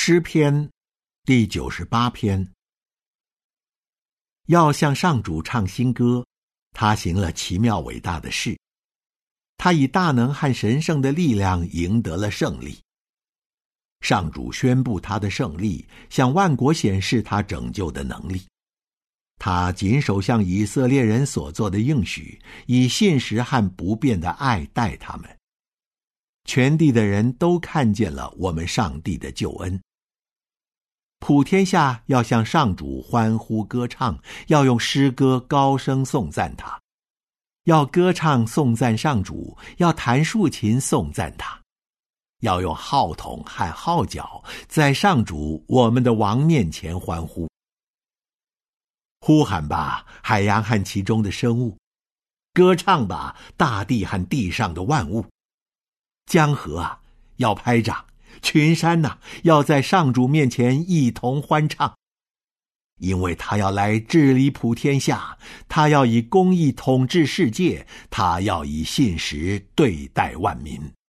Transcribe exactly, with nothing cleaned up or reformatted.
诗篇第九十八篇。要向上主唱新歌，他行了奇妙伟大的事，他以大能和神圣的力量赢得了胜利。上主宣布他的胜利，向万国显示他拯救的能力。他谨守向以色列人所做的应许，以信实和不变的爱待他们。全地的人都看见了我们上帝的救恩。普天下要向上主欢呼歌唱，要用诗歌高声颂赞他，要歌唱颂赞上主，要弹竖琴颂赞他，要用号筒和号角在上主我们的王面前欢呼。呼喊吧，海洋和其中的生物；歌唱吧，大地和地上的万物。江河啊，要拍掌；群山呐、啊，要在上主面前一同欢唱。因为他要来治理普天下，他要以公义统治世界，他要以信实对待万民。